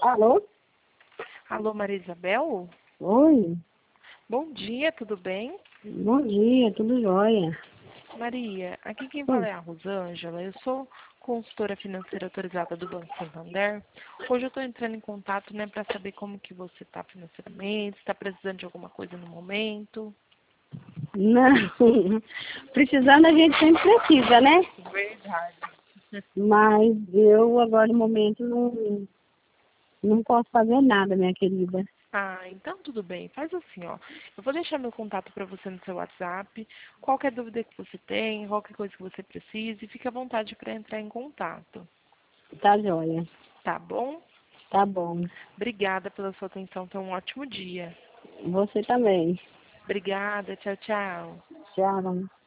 Alô? Alô, Maria Isabel? Oi, Bom dia, tudo bem? bom dia, tudo jóia? Maria, aqui quem Oi. fala é a Rosângela, eu sou consultora financeira autorizada do Banco Santander. Hoje eu estou entrando em contato, né, para saber como que você está financeiramente, se está precisando de alguma coisa no momento. Não, precisando a gente sempre precisa, né? Verdade. Mas eu agora no momento não posso fazer nada, minha querida. Ah, então tudo bem. Faz assim, ó. Eu vou deixar meu contato para você no seu WhatsApp. Qualquer dúvida que você tenha, qualquer coisa que você precise, fique à vontade para entrar em contato. Tá jóia, Tá bom? tá bom. Obrigada pela sua atenção. Tenha um ótimo dia. Você também. Obrigada. Tchau, tchau. Tchau.